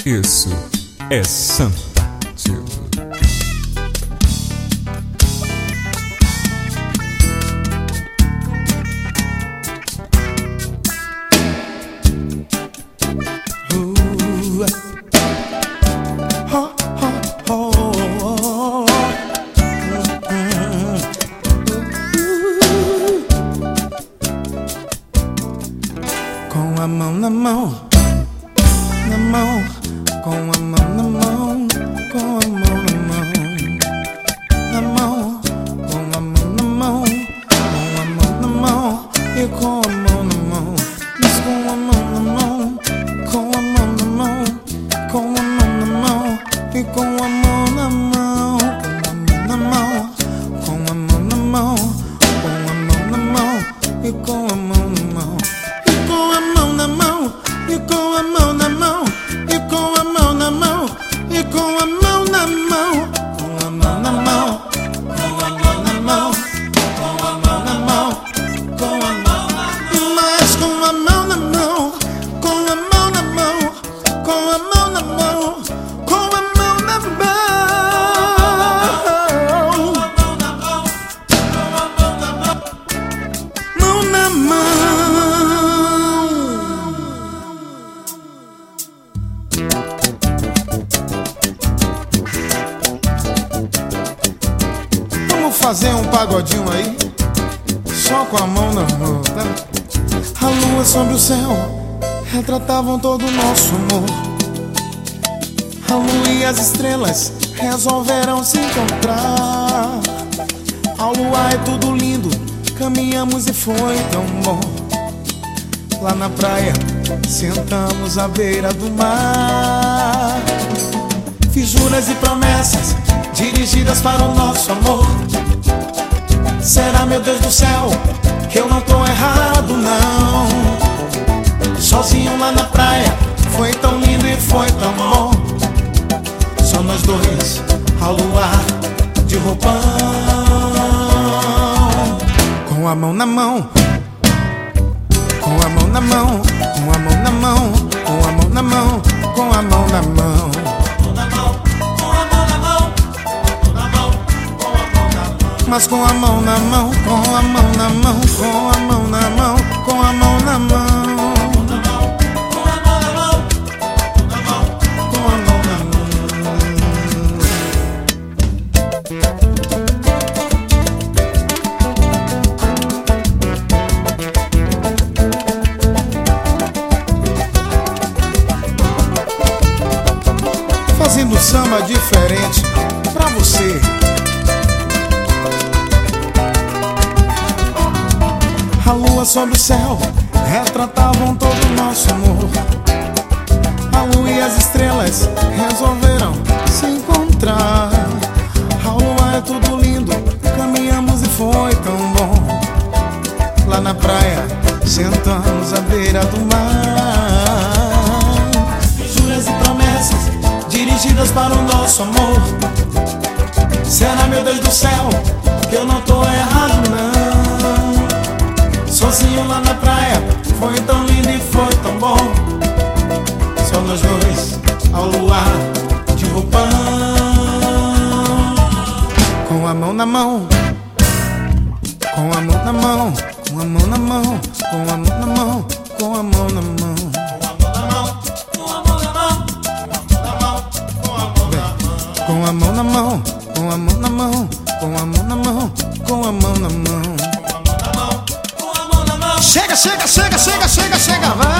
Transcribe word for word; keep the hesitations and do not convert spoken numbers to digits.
Isso é Santativo. Com a mão na mão, na mão, com a mão na mão, com a mão na mão, na mão, com a mão na mão, com a mão na mão e com a mão na mão, mas com a mão na mão, com a mão na mão, com a mão na mão e com a mão na mão, com a mão na mão, com a mão na mão, com a mão na mão e com a mão na mão. Com a mão na mão, e com a mão na mão, e com a mão na mão, e com a mão na mão, com a mão na mão, com a mão na mão, com a mão na mão, com a mão na mão, mas com a mão na mão, com a mão na mão, com a mão na mão, com a mão na mão, mão na mão. Fazer um pagodinho aí, só com a mão na mão, tá? A lua sobre o céu retratavam todo o nosso amor. A lua e as estrelas resolveram se encontrar. Ao luar é tudo lindo, caminhamos e foi tão bom. Lá na praia, sentamos à beira do mar. Fiz juras e promessas dirigidas para o nosso amor. Será, meu Deus do céu, que eu não tô errado, não. Sozinho lá na praia, foi tão lindo e foi tão bom. Só nós dois, ao luar de roupão. Com a mão na mão, com a mão na mão, com a mão na mão, com a mão na mão, com a mão na mão. Mas com a mão na mão, com a mão na mão, com a mão na mão, com a mão na mão, com a mão na mão, com a mão na mão. Fazendo samba diferente pra você. A lua sobre o céu retratavam todo o nosso amor. A lua e as estrelas resolveram se encontrar. A lua é tudo lindo, caminhamos e foi tão bom. Lá na praia, sentamos à beira do mar. Juras e promessas dirigidas para o nosso amor. Será, meu Deus do céu, que eu não tô errado, não. Sozinho lá na praia, foi tão lindo e foi tão bom. Só nós dois, ao luar de roupão. Com a mão na mão, com a mão na mão, com a mão na mão, com a mão na mão, com a mão na mão. Com a mão na mão, com a mão na mão, com a mão na mão, com a mão na mão. Chega, chega, chega, chega, chega, chega, vai.